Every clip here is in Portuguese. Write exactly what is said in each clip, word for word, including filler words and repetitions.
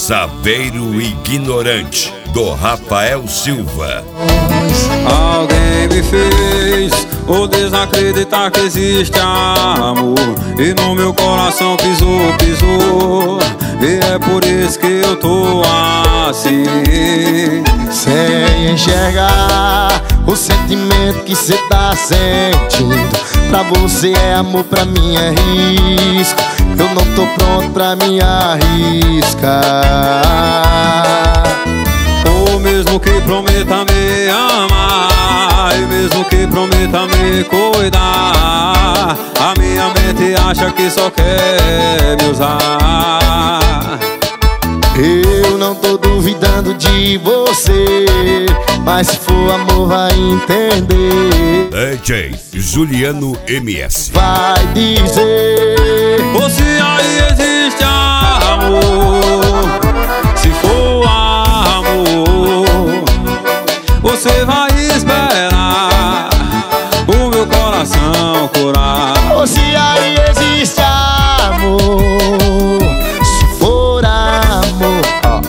Saveiro Ignorante, do Rafael Silva. Alguém me fez o desacreditar que existe amor, e no meu coração pisou, pisou, e é por isso que eu tô assim, sem enxergar o sentimento que cê tá sentindo. Pra você é amor, pra mim é risco. Eu não tô pronto pra me arriscar. Ou mesmo que prometa me amar, e mesmo que prometa me cuidar, a minha mente acha que só quer me usar. Eu não tô duvidando de você, mas se for amor vai entender. D J Juliano M S vai dizer: ou se aí existe amor, se for amor, você vai esperar o meu coração curar. Ou se aí existe amor, se for amor,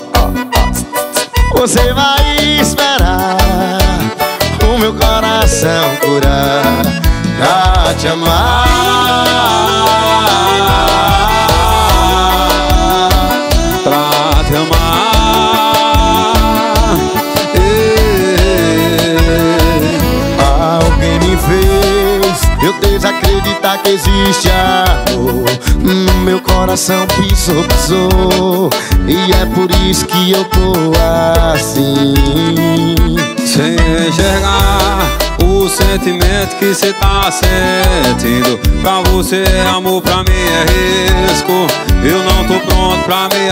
você vai esperar o meu coração curar pra te amar, pra te amar. Alguém me fez eu desacreditar que existe amor. No meu coração pisou, pisou, e é por isso que eu tô assim, sem enxergar o sentimento que cê tá sentindo. Pra você é amor, pra mim é risco. Eu não tô pronto pra me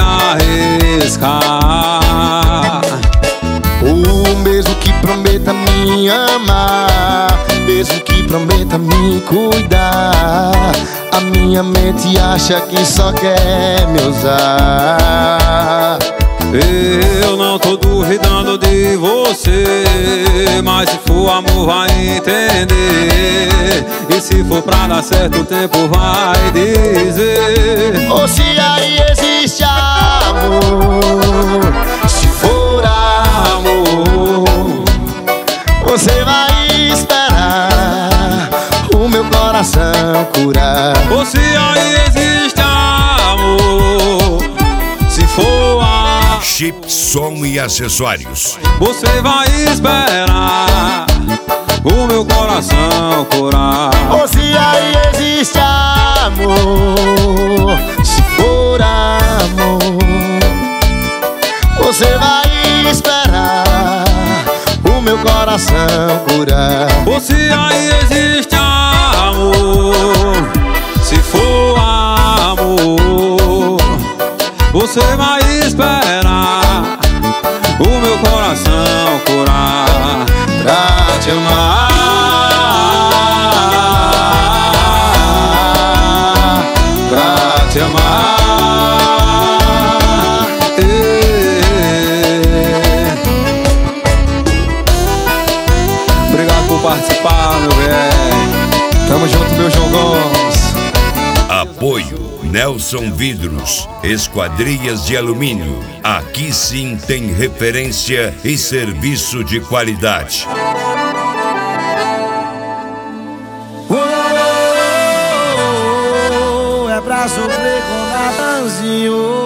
arriscar. O mesmo que prometa me amar, mesmo que prometa me cuidar, a minha mente acha que só quer me usar. Eu não tô duvidando de você, mas se for amor vai entender, e se for pra dar certo o tempo vai dizer. Ou se aí existe amor, se for amor, você vai esperar o meu coração curar. Ou se aí existe amor, se for amor, Chip, som e acessórios, você vai esperar o meu coração curar. Ou se aí existe amor, se for amor, você vai esperar o meu coração curar. Ou se aí existe amor, se for amor, você vai esperar o meu coração curar pra te amar, pra te amar. Obrigado por participar, meu velho. Tamo junto, meu João Gomes. Apoio Nelson Vidros, Esquadrias de Alumínio. Aqui sim tem referência e serviço de qualidade. Oh, é pra sofrer com Natanzinho.